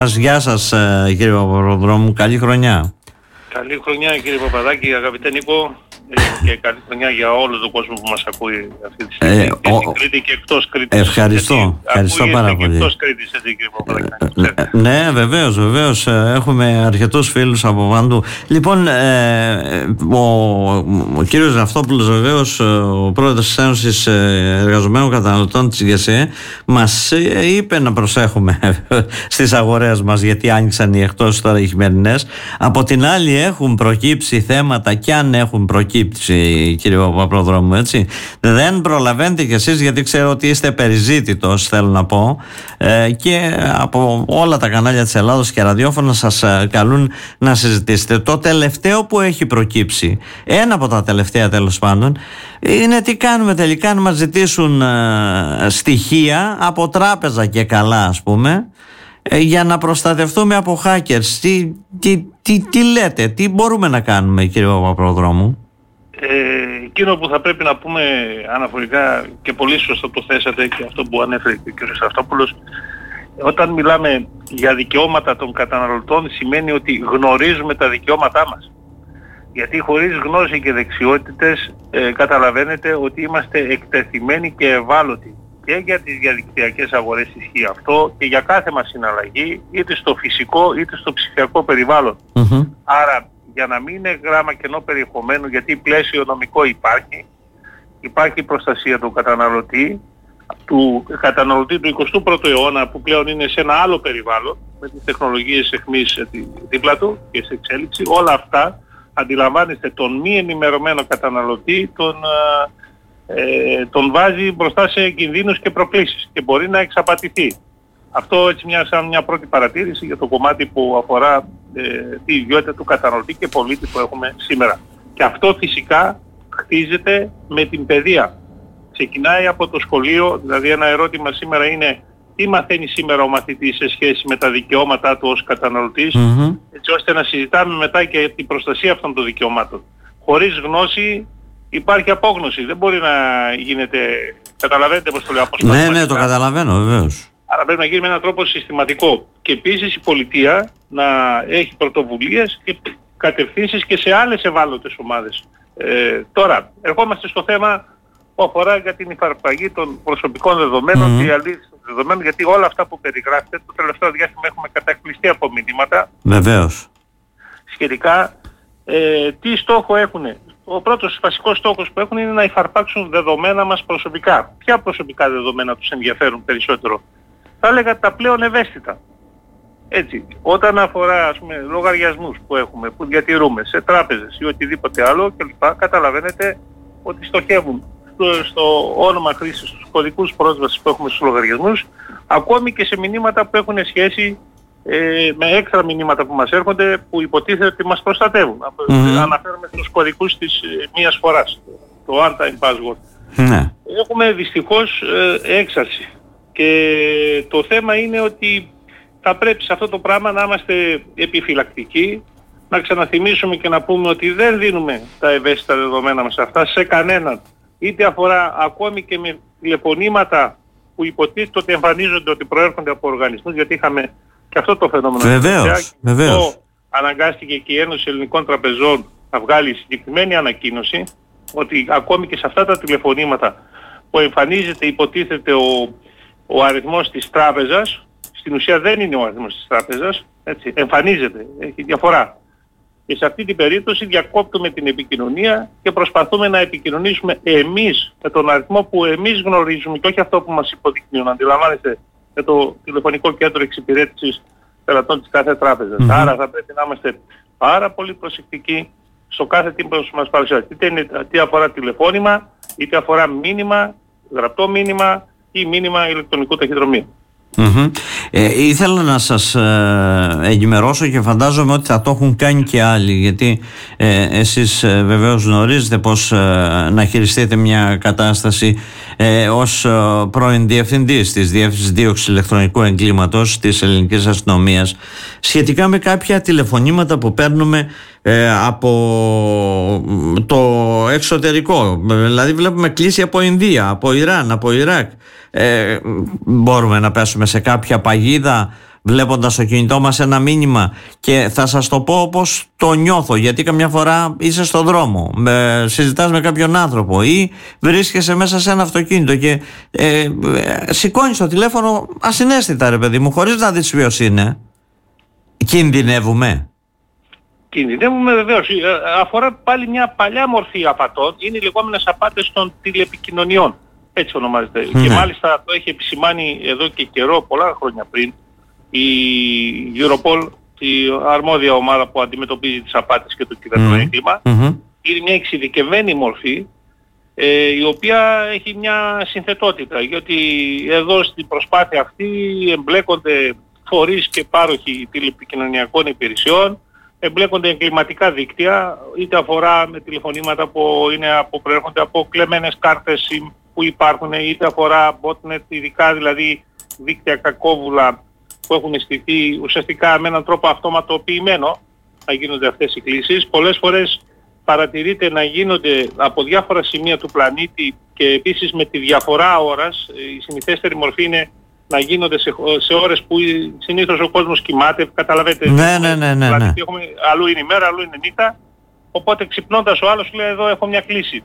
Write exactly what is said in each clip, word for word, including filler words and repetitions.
Γεια σας κύριε Παπαδρόμου, καλή χρονιά. Καλή χρονιά κύριε Παπαδάκη, αγαπητέ Νίκο, και καλή χρονιά για όλο τον κόσμο που μας ακούει αυτή τη στιγμή, ε, και ο, στην Κρήτη και εκτός Κρήτης. Ευχαριστώ, γιατί ευχαριστώ πάρα πολύ. Και εκτός Κρήτης, έτσι κύριε Παπαδάκη. Ε, ναι, βεβαίως, βεβαίως, έχουμε αρκετούς φίλους από παντού. Λοιπόν, ε, ο, ο κύριος Ναυτόπουλος, βεβαίως, ο πρόεδρος της Ένωσης Εργαζομένων Καταναλωτών της ΓΕΣΕ, μας είπε να προσέχουμε στις αγορές μας, γιατί άνοιξαν οι εκτός τώρα οι χειμερινές. Από την άλλη έχουν προκύψει θέματα, και αν έχουν προκύψει, κύριε Παπαδρόμου, έτσι, δεν προλαβαίνετε κι εσείς, γιατί ξέρω ότι είστε περιζήτητος, θέλω να πω, ε, και από όλα τα κανάλια της Ελλάδος και ραδιόφωνα σας καλούν να συζητήσετε. Το τελευταίο που έχει προκύψει, ένα από τα τελευταία τέλος πάντων, είναι τι κάνουμε τελικά, να μας ζητήσουν ε, στοιχεία από τράπεζα και καλά, ας πούμε, για να προστατευτούμε από hackers. Τι, τι, τι, τι λέτε, τι μπορούμε να κάνουμε, κύριε Παπαδρόμου? Ε, εκείνο που θα πρέπει να πούμε αναφορικά, και πολύ σωστά το θέσατε και αυτό που ανέφερε και ο κ. Ναυτόπουλος, όταν μιλάμε για δικαιώματα των καταναλωτών, σημαίνει ότι γνωρίζουμε τα δικαιώματά μας. Γιατί χωρίς γνώση και δεξιότητες ε, καταλαβαίνετε ότι είμαστε εκτεθειμένοι και ευάλωτοι. Και για τις διαδικτυακές αγορές ισχύει αυτό, και για κάθε μας συναλλαγή, είτε στο φυσικό είτε στο ψηφιακό περιβάλλον. Mm-hmm. Άρα, για να μην είναι γράμμα κενό περιεχομένου, γιατί πλαίσιο νομικό υπάρχει, υπάρχει προστασία του καταναλωτή, του καταναλωτή του εικοστού πρώτου αιώνα, που πλέον είναι σε ένα άλλο περιβάλλον, με τις τεχνολογίες εχμής δίπλα του και σε εξέλιξη. Όλα αυτά αντιλαμβάνεστε τον μη ενημερωμένο καταναλωτή, τον, ε, τον βάζει μπροστά σε κινδύνους και προκλήσεις και μπορεί να εξαπατηθεί. Αυτό έτσι μια, σαν μια πρώτη παρατήρηση για το κομμάτι που αφορά ε, τη ιδιότητα του καταναλωτή και πολίτη που έχουμε σήμερα. Και αυτό φυσικά χτίζεται με την παιδεία. Ξεκινάει από το σχολείο, δηλαδή ένα ερώτημα σήμερα είναι τι μαθαίνει σήμερα ο μαθητής σε σχέση με τα δικαιώματά του ως καταναλωτής, mm-hmm. έτσι ώστε να συζητάμε μετά και την προστασία αυτών των δικαιωμάτων. Χωρίς γνώση υπάρχει απόγνωση, δεν μπορεί να γίνεται, καταλαβαίνετε πώς το λέω? Ναι, ναι, το καταλαβαίνω βεβαίως. Άρα πρέπει να γίνει με έναν τρόπο συστηματικό. Και επίσης η πολιτεία να έχει πρωτοβουλίες και κατευθύνσεις και σε άλλες ευάλωτες ομάδες. Ε, τώρα, ερχόμαστε στο θέμα που αφορά για την υφαρπαγή των προσωπικών δεδομένων mm-hmm. και η αλήθεια των δεδομένων, γιατί όλα αυτά που περιγράφετε το τελευταίο διάστημα έχουμε κατακλειστεί από μηνύματα. Βεβαίως. Σχετικά, ε, τι στόχο έχουν? Ο πρώτος βασικός στόχος που έχουν είναι να υφαρπάξουν δεδομένα μας προσωπικά. Ποια προσωπικά δεδομένα τους ενδιαφέρουν περισσότερο? Θα έλεγα τα πλέον ευαίσθητα. Έτσι, όταν αφορά, ας πούμε, λογαριασμούς που έχουμε, που διατηρούμε σε τράπεζες ή οτιδήποτε άλλο κλπ, καταλαβαίνετε ότι στοχεύουν στο, στο όνομα χρήσης, στους κωδικούς πρόσβασης που έχουμε στους λογαριασμούς, ακόμη και σε μηνύματα που έχουν σχέση ε, με έξτρα μηνύματα που μας έρχονται, που υποτίθεται ότι μας προστατεύουν. Mm-hmm. Αναφέρουμε στους κωδικούς της ε, μίας φοράς, το one time password. Mm-hmm. Έχουμε δυστυχώς ε, έξαρση. Και το θέμα είναι ότι θα πρέπει σε αυτό το πράγμα να είμαστε επιφυλακτικοί, να ξαναθυμίσουμε και να πούμε ότι δεν δίνουμε τα ευαίσθητα δεδομένα μας αυτά σε κανέναν. Είτε αφορά ακόμη και με τηλεφωνήματα που υποτίθεται ότι εμφανίζονται ότι προέρχονται από οργανισμούς, γιατί είχαμε και αυτό το φαινόμενο. Βεβαίως, βεβαίως. Αναγκάστηκε και η Ένωση Ελληνικών Τραπεζών να βγάλει συγκεκριμένη ανακοίνωση ότι ακόμη και σε αυτά τα τηλεφωνήματα που εμφανίζεται υποτίθεται ο ο αριθμός της τράπεζας, στην ουσία δεν είναι ο αριθμός της τράπεζας, έτσι, εμφανίζεται, έχει διαφορά. Και σε αυτή την περίπτωση διακόπτουμε την επικοινωνία και προσπαθούμε να επικοινωνήσουμε εμείς με τον αριθμό που εμείς γνωρίζουμε και όχι αυτό που μας υποδεικνύουν. Αντιλαμβάνεστε, με το τηλεφωνικό κέντρο εξυπηρέτησης πελατών της κάθε τράπεζας. Mm-hmm. Άρα θα πρέπει να είμαστε πάρα πολύ προσεκτικοί στο κάθε τι που μας παρουσιάζει. Είτε είναι, τι αφορά τηλεφώνημα, είτε αφορά μήνυμα, γραπτό μήνυμα ή μήνυμα ηλεκτρονικού ταχυδρομείου. Mm-hmm. Ε, ήθελα να σας ε, ενημερώσω και φαντάζομαι ότι θα το έχουν κάνει και άλλοι, γιατί ε, εσείς ε, βεβαίως γνωρίζετε πως ε, να χειριστείτε μια κατάσταση ε, ως ε, πρώην διευθυντής της Διεύθυνσης Δίωξης Ηλεκτρονικού Εγκλήματος της Ελληνικής Αστυνομίας, σχετικά με κάποια τηλεφωνήματα που παίρνουμε ε, από το εξωτερικό. Δηλαδή βλέπουμε κλήση από Ινδία, από Ιράν, από Ιράκ. Ε, μπορούμε να πέσουμε σε κάποια παγίδα βλέποντας στο κινητό μας ένα μήνυμα, και θα σας το πω όπως το νιώθω, γιατί καμιά φορά είσαι στον δρόμο, με, συζητάς με κάποιον άνθρωπο ή βρίσκεσαι μέσα σε ένα αυτοκίνητο και ε, ε, σηκώνεις το τηλέφωνο ασυναίσθητα, ρε παιδί μου, χωρίς να δεις ποιος είναι. Κινδυνεύουμε. Κινδυνεύουμε βεβαίως. Αφορά πάλι μια παλιά μορφή απατών, είναι οι λεγόμενες απάτες των τηλεπικοινωνιών. Έτσι ονομάζεται. Ναι. Και μάλιστα το έχει επισημάνει εδώ και καιρό, πολλά χρόνια πριν, η Europol, η αρμόδια ομάδα που αντιμετωπίζει τις απάτες και το κυβερνοέγκλημα. Mm-hmm. Είναι μια εξειδικευμένη μορφή, ε, η οποία έχει μια συνθετότητα, γιατί εδώ στην προσπάθεια αυτή εμπλέκονται φορείς και πάροχοι τηλεπικοινωνιακών υπηρεσιών, εμπλέκονται εγκληματικά δίκτυα, είτε αφορά με τηλεφωνήματα που είναι από, προέρχονται από κλεμμένες κάρτες που υπάρχουν, είτε αφορά botnet, ειδικά δηλαδή δίκτυα κακόβουλα που έχουν στηθεί ουσιαστικά με έναν τρόπο αυτοματοποιημένο να γίνονται αυτές οι κλήσεις. Πολλές φορές παρατηρείται να γίνονται από διάφορα σημεία του πλανήτη και επίσης με τη διαφορά ώρας. Η συνηθέστερη μορφή είναι να γίνονται σε, σε ώρες που συνήθως ο κόσμος κοιμάται, καταλαβαίνετε. Ναι, ναι, ναι, ναι, ναι. Έχουμε, αλλού είναι ημέρα, αλλού είναι νύχτα, οπότε ξυπνώντας ο άλλος λέει εδώ έχω μια κλήση.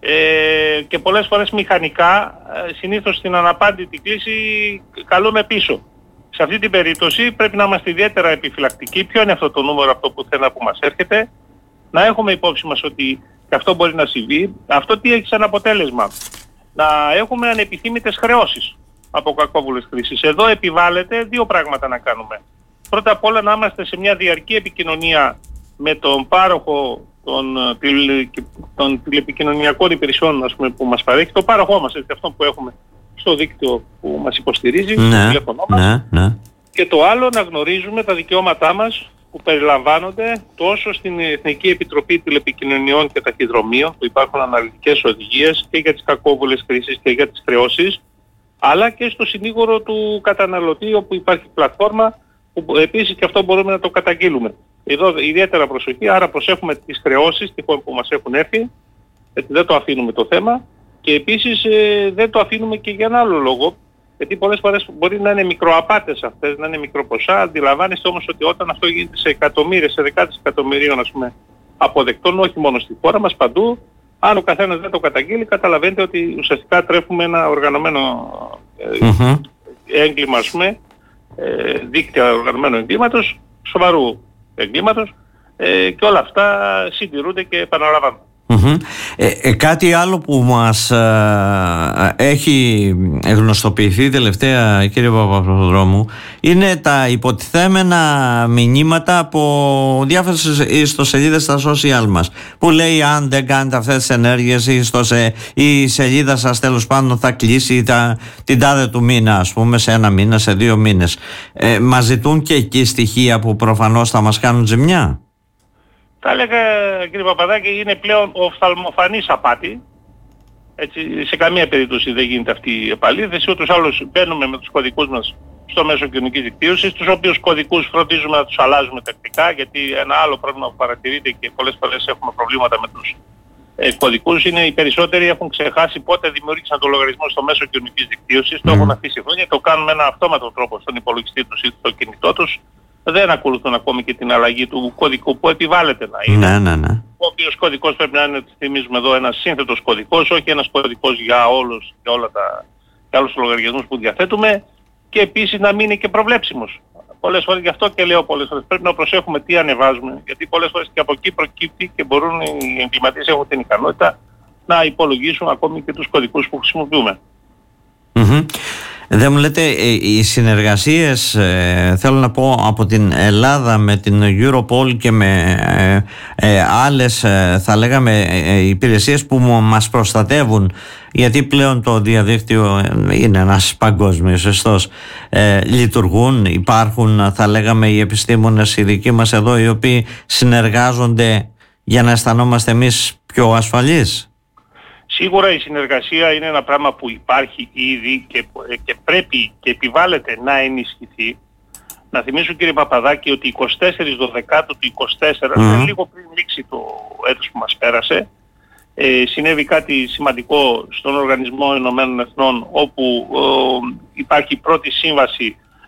Ε, και πολλές φορές μηχανικά, συνήθως στην αναπάντητη κλήση καλούμε πίσω. Σε αυτή την περίπτωση πρέπει να είμαστε ιδιαίτερα επιφυλακτικοί. Ποιο είναι αυτό το νούμερο από το πουθενά που μας έρχεται, να έχουμε υπόψη μας ότι και αυτό μπορεί να συμβεί. Αυτό τι έχει σαν αποτέλεσμα? Να έχουμε ανεπιθύμητες χρεώσεις από κακόβουλες χρήσεις. Εδώ επιβάλλεται δύο πράγματα να κάνουμε. Πρώτα απ' όλα να είμαστε σε μια διαρκή επικοινωνία με τον πάροχο των, τηλε, των τηλεπικοινωνιακών υπηρεσιών, ας πούμε, που μας παρέχει, το πάροχό μας, έτσι, αυτό που έχουμε στο δίκτυο που μας υποστηρίζει, ναι, στο τηλέφωνο μας. Ναι, ναι. Και το άλλο, να γνωρίζουμε τα δικαιώματά μας που περιλαμβάνονται τόσο στην Εθνική Επιτροπή Τηλεπικοινωνιών και Ταχυδρομείων, που υπάρχουν αναλυτικές οδηγίες και για τις κακόβουλες χρήσεις και για τις χρεώσεις, αλλά και στο συνήγορο του καταναλωτή, όπου υπάρχει πλατφόρμα που επίσης και αυτό μπορούμε να το καταγγείλουμε. Εδώ ιδιαίτερα προσοχή, άρα προσέχουμε τις χρεώσεις τυχόν που μας έχουν έρθει, γιατί δεν το αφήνουμε το θέμα, και επίσης ε, δεν το αφήνουμε και για ένα άλλο λόγο, γιατί πολλές φορές μπορεί να είναι μικροαπάτες αυτές, να είναι μικροποσά. Αντιλαμβάνεστε όμως ότι όταν αυτό γίνεται σε εκατομμύρια, σε δεκάδες εκατομμυρίων, ας πούμε, αποδεκτών, όχι μόνο στη χώρα μας, παντού, αν ο καθένας δεν το καταγγείλει, καταλαβαίνετε ότι ουσιαστικά τρέφουμε ένα οργανωμένο ε, mm-hmm. έγκλημα, ας πούμε, ε, δίκτυα οργανωμένου εγκλήματος, σοβαρού εγκλήματος, ε, και όλα αυτά συντηρούνται και επαναλαμβάνονται. Mm-hmm. Ε, ε, κάτι άλλο που μας ε, έχει γνωστοποιηθεί τελευταία, κύριε Παπαδρόμου, είναι τα υποτιθέμενα μηνύματα από διάφορες ιστοσελίδες στα social μας, που λέει αν δεν κάνετε αυτές τις ενέργειες η, ιστοσε, η σελίδα σας τέλος πάντων θα κλείσει τα, την τάδε του μήνα, ας πούμε, σε ένα μήνα, σε δύο μήνες. Ε, μας ζητούν και εκεί στοιχεία που προφανώς θα μας κάνουν ζημιά. Θα έλεγα, κύριε Παπαδάκη, είναι πλέον οφθαλμοφανής απάτη. Έτσι, σε καμία περίπτωση δεν γίνεται αυτή η επαλήθευση. Ούτως άλλως μπαίνουμε με τους κωδικούς μας στο μέσο κοινωνικής δικτύωσης, τους οποίους κωδικούς φροντίζουμε να τους αλλάζουμε τακτικά, γιατί ένα άλλο πρόβλημα που παρατηρείται και πολλές φορές έχουμε προβλήματα με τους ε, κωδικούς είναι οι περισσότεροι έχουν ξεχάσει πότε δημιούργησαν το λογαριασμό στο μέσο κοινωνικής δικτύωσης, mm. το έχουν αφήσει χρόνια, το κάνουν με ένα αυτόματο τρόπο στον υπολογιστή τους ή στο κινητό τους. Δεν ακολουθούν ακόμη και την αλλαγή του κωδικού που επιβάλλεται να είναι. Ναι, ναι, ναι. Ο οποίος κωδικός πρέπει να είναι, θυμίζουμε εδώ, ένας σύνθετος κωδικός, όχι ένας κωδικός για όλους, για όλα τα, για όλους τους λογαριασμούς που διαθέτουμε, και επίσης να μην είναι και προβλέψιμος. Πολλές φορές, γι' αυτό και λέω πολλές φορές, πρέπει να προσέχουμε τι ανεβάζουμε, γιατί πολλές φορές και από εκεί προκύπτει και μπορούν οι εγκληματίες έχουν την ικανότητα να υπολογίσουν ακόμη και τους κωδικούς που χρησιμοποιούμε. Mm-hmm. Δεν μου λέτε, οι συνεργασίες, ε, θέλω να πω, από την Ελλάδα με την Europol και με ε, ε, άλλες, ε, θα λέγαμε, ε, υπηρεσίες που μας προστατεύουν, γιατί πλέον το διαδίκτυο είναι ένας παγκόσμιος ιστός, ε, λειτουργούν, υπάρχουν, θα λέγαμε, οι επιστήμονες οι δικοί μας εδώ, οι οποίοι συνεργάζονται για να αισθανόμαστε εμείς πιο ασφαλείς. Σίγουρα η συνεργασία είναι ένα πράγμα που υπάρχει ήδη και, και πρέπει και επιβάλλεται να ενισχυθεί. Να θυμίσω, κύριε Παπαδάκη, ότι εικοστή τέταρτη Δεκάτου του είκοσι τέσσερα, mm-hmm. λίγο πριν λήξει το έτος που μας πέρασε, ε, συνέβη κάτι σημαντικό στον Οργανισμό Ηνωμένων Εθνών, όπου ε, υπάρχει η πρώτη σύμβαση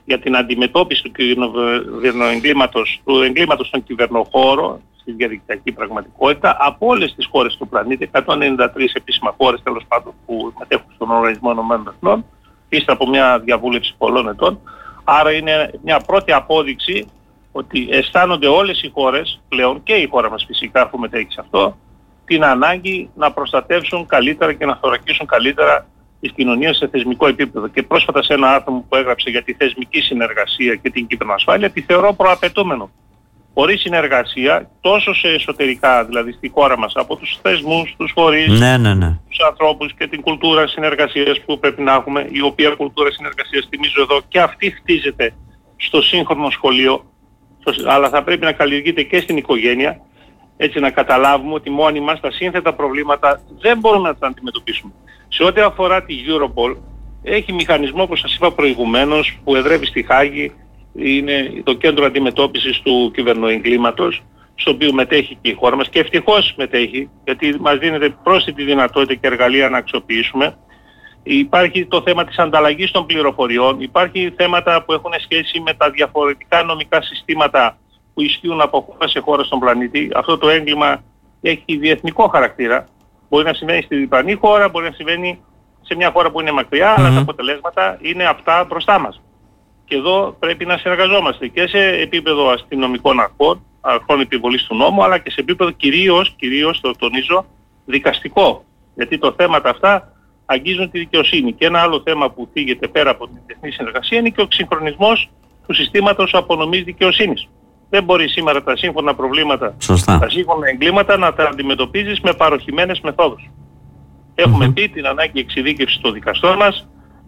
για την αντιμετώπιση του κυβερνοεγκλήματος, του εγκλήματος στον κυβερνοχώρο, στη διαδικτυακή πραγματικότητα, από όλες τις χώρες του πλανήτη, εκατόν ενενήντα τρεις επίσημα χώρες τέλος πάντων που μετέχουν στον Οργανισμό Ηνωμένων Εθνών, ύστερα από μια διαβούλευση πολλών ετών. Άρα είναι μια πρώτη απόδειξη ότι αισθάνονται όλες οι χώρες πλέον, και η χώρα μας φυσικά που μετέχει σε αυτό, την ανάγκη να προστατεύσουν καλύτερα και να θωρακίσουν καλύτερα τις κοινωνίες σε θεσμικό επίπεδο. Και πρόσφατα σε ένα άρθρο που έγραψε για τη θεσμική συνεργασία και την κυβερνοασφάλεια, τη θεωρώ προαπαιτούμενο. Χωρίς συνεργασία, τόσο σε εσωτερικά, δηλαδή στη χώρα μας, από τους θεσμούς, τους φορείς, ναι, ναι, ναι. τους ανθρώπους και την κουλτούρα συνεργασίας που πρέπει να έχουμε, η οποία κουλτούρα συνεργασίας, θυμίζω εδώ, και αυτή χτίζεται στο σύγχρονο σχολείο, αλλά θα πρέπει να καλλιεργείται και στην οικογένεια, έτσι να καταλάβουμε ότι μόνοι μας τα σύνθετα προβλήματα δεν μπορούμε να τα αντιμετωπίσουμε. Σε ό,τι αφορά τη Europol, έχει μηχανισμό, όπως σας είπα προηγουμένως, που εδρεύει στη Χάγη, είναι το κέντρο αντιμετώπισης του κυβερνοεγκλήματος, στο οποίο μετέχει και η χώρα μας, και ευτυχώς μετέχει, γιατί μας δίνεται πρόσθετη δυνατότητα και εργαλεία να αξιοποιήσουμε. Υπάρχει το θέμα της ανταλλαγής των πληροφοριών, υπάρχει θέματα που έχουν σχέση με τα διαφορετικά νομικά συστήματα που ισχύουν από χώρα σε χώρα στον πλανήτη. Αυτό το έγκλημα έχει διεθνικό χαρακτήρα. Μπορεί να συμβαίνει στη διπλανή χώρα, μπορεί να συμβαίνει σε μια χώρα που είναι μακριά, mm-hmm. αλλά τα αποτελέσματα είναι αυτά μπροστά μας. Και εδώ πρέπει να συνεργαζόμαστε και σε επίπεδο αστυνομικών αρχών, αρχών επιβολής του νόμου, αλλά και σε επίπεδο κυρίως, κυρίως το τονίζω, δικαστικό. Γιατί τα θέματα αυτά αγγίζουν τη δικαιοσύνη. Και ένα άλλο θέμα που θίγεται πέρα από την διεθνή συνεργασία είναι και ο εξυγχρονισμός του συστήματος απονομής δικαιοσύνης. Δεν μπορεί σήμερα τα σύγχρονα προβλήματα, Σωστά. τα σύγχρονα εγκλήματα να τα αντιμετωπίζεις με παροχημένες μεθόδους. Έχουμε mm-hmm. πει την ανάγκη εξειδίκευσης των δικαστών μας,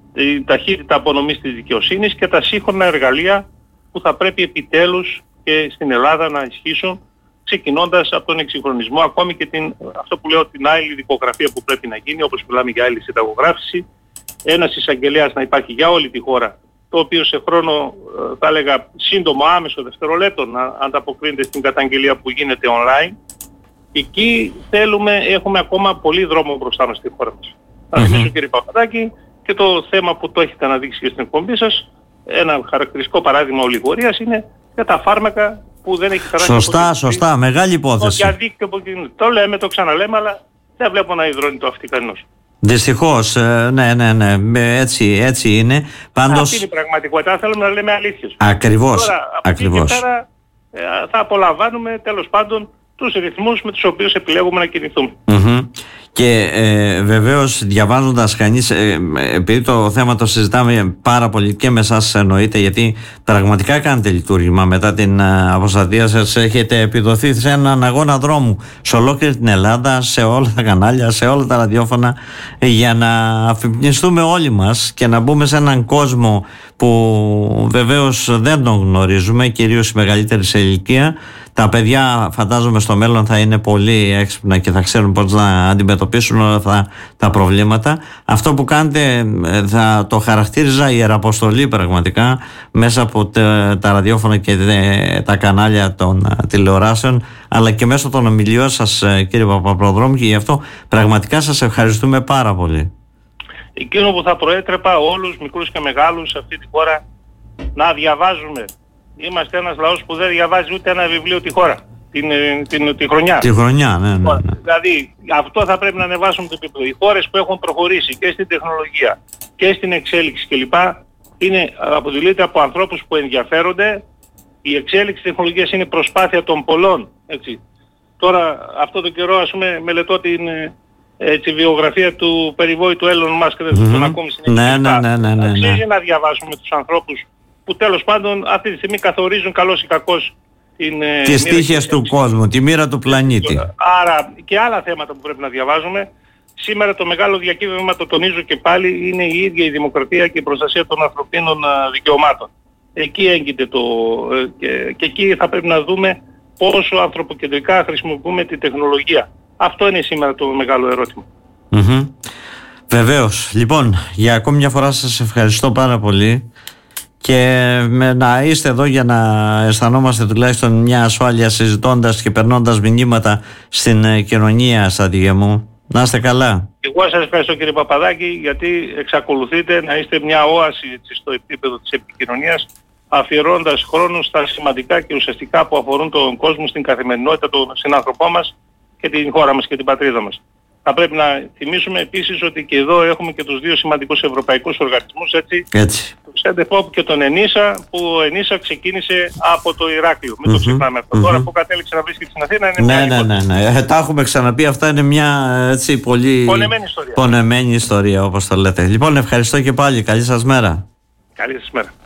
η ταχύτητα απονομής της δικαιοσύνης και τα σύγχρονα εργαλεία που θα πρέπει επιτέλους και στην Ελλάδα να ισχύσουν, ξεκινώντας από τον εξυγχρονισμό, ακόμη και την, αυτό που λέω, την άειλη δικογραφία που πρέπει να γίνει, όπως μιλάμε για άειλη συνταγογράφηση, ένας εισαγγελέας να υπάρχει για όλη τη χώρα, το οποίο σε χρόνο, θα έλεγα, σύντομο, άμεσο, δευτερολέπτο, να ανταποκρίνεται στην καταγγελία που γίνεται online. Εκεί θέλουμε, έχουμε ακόμα πολύ δρόμο μπροστά μας στη χώρα μας. Θα mm-hmm. θυμίσω, κύριε Παπαδάκη, και το θέμα που το έχετε αναδείξει και στην εκπομπή σας, ένα χαρακτηριστικό παράδειγμα ολιγορίας είναι για τα φάρμακα που δεν έχει χαρακτηριστικό. Σωστά, σωστά, μεγάλη υπόθεση. Το διαδίκτυο που το λέμε, το ξαναλέμε, αλλά δεν βλέπω να υδρώνει το αυτή κανένας. Δυστυχώς, ναι, ναι, ναι, έτσι, έτσι είναι. Πάντως... Αυτή είναι η πραγματικότητα, θέλουμε να λέμε αλήθειες. Ακριβώς, Τώρα, από ακριβώς. εκεί και πέρα θα απολαμβάνουμε τέλος πάντων τους ρυθμούς με τους οποίους επιλέγουμε να κινηθούμε. Mm-hmm. Και ε, βεβαίως διαβάζοντας κανείς, ε, επειδή το θέμα το συζητάμε πάρα πολύ και με εσάς εννοείται, γιατί πραγματικά κάνετε λειτουργήμα μετά την ε, αποστατεία σας, έχετε επιδοθεί σε έναν αγώνα δρόμου σε ολόκληρη την Ελλάδα, σε όλα τα κανάλια, σε όλα τα ραδιόφωνα, για να αφυπνιστούμε όλοι μας και να μπούμε σε έναν κόσμο που βεβαίως δεν τον γνωρίζουμε, κυρίως οι μεγαλύτεροι σε ηλικία. Τα παιδιά φαντάζομαι στο μέλλον θα είναι πολύ έξυπνα και θα ξέρουν πώς να αντιμετωπίσουν όλα αυτά τα προβλήματα. Αυτό που κάνετε θα το χαρακτήριζα ιεραποστολή πραγματικά μέσα από τα ραδιόφωνα και τα κανάλια των τηλεοράσεων, αλλά και μέσω των ομιλιών σας, κύριε Παπαπροδρόμου, και γι' αυτό πραγματικά σας ευχαριστούμε πάρα πολύ. Εκείνο που θα προέτρεπα όλους, μικρούς και μεγάλους σε αυτή τη χώρα, να διαβάζουμε. Είμαστε ένας λαός που δεν διαβάζει ούτε ένα βιβλίο τη χώρα, την, την, τη χρονιά. Τη χρονιά, ναι, ναι, ναι. Δηλαδή αυτό θα πρέπει να ανεβάσουμε το επίπεδο. Οι χώρες που έχουν προχωρήσει και στην τεχνολογία και στην εξέλιξη κλπ. Είναι, αποτελείται από ανθρώπους που ενδιαφέρονται. Η εξέλιξη της τεχνολογίας είναι προσπάθεια των πολλών. Έτσι. Τώρα αυτό το καιρό, ας πούμε, μελετώ την έτσι, βιογραφία του περιβόητου Elon Musk, δεν mm-hmm. τον ακούμε συνέχεια. Ναι, ναι, ναι, ναι, ναι, ναι. Αξίζει να διαβάσουμε τους ανθρώπους που τέλος πάντων αυτή τη στιγμή καθορίζουν καλώς ή κακώς την, τις τύχες του κόσμου, τη μοίρα του πλανήτη. Άρα και άλλα θέματα που πρέπει να διαβάζουμε. Σήμερα το μεγάλο διακύβευμα, το τονίζω και πάλι, είναι η ίδια η δημοκρατία και η προστασία των ανθρωπίνων δικαιωμάτων. Εκεί έγκυται το... Και, και εκεί θα πρέπει να δούμε πόσο ανθρωποκεντρικά χρησιμοποιούμε τη τεχνολογία. Αυτό είναι σήμερα το μεγάλο ερώτημα. Mm-hmm. Βεβαίως. Λοιπόν, για ακόμη μια φορά σας ευχαριστώ πάρα πολύ. Και με να είστε εδώ για να αισθανόμαστε τουλάχιστον μια ασφάλεια συζητώντας και περνώντας μηνύματα στην κοινωνία, στρατηγέ μου. Να είστε καλά. Εγώ σας ευχαριστώ κύριε Παπαδάκη, γιατί εξακολουθείτε να είστε μια όαση έτσι, στο επίπεδο της επικοινωνίας, αφιερώνοντας χρόνο στα σημαντικά και ουσιαστικά που αφορούν τον κόσμο στην καθημερινότητα, τον συνάνθρωπό μας και την χώρα μας και την πατρίδα μας. Θα πρέπει να θυμίσουμε επίσης ότι και εδώ έχουμε και τους δύο σημαντικούς ευρωπαϊκούς οργανισμούς, έτσι, έτσι. τον ΣΕΝΤΕΦΟΠ και τον ΕΝΙΣΑ, που ο ΕΝΙΣΑ ξεκίνησε από το Ηράκλειο. Μην mm-hmm. το ξεχνάμε αυτό. Mm-hmm. Τώρα που κατέληξε να βρίσκεται στην Αθήνα είναι ναι, μια ναι, ναι, ναι. Ε, τα έχουμε ξαναπεί, αυτά είναι μια έτσι, πολύ πονεμένη ιστορία. πονεμένη ιστορία, όπως το λέτε. Λοιπόν, ευχαριστώ και πάλι. Καλή σας μέρα. Καλή σας μέρα.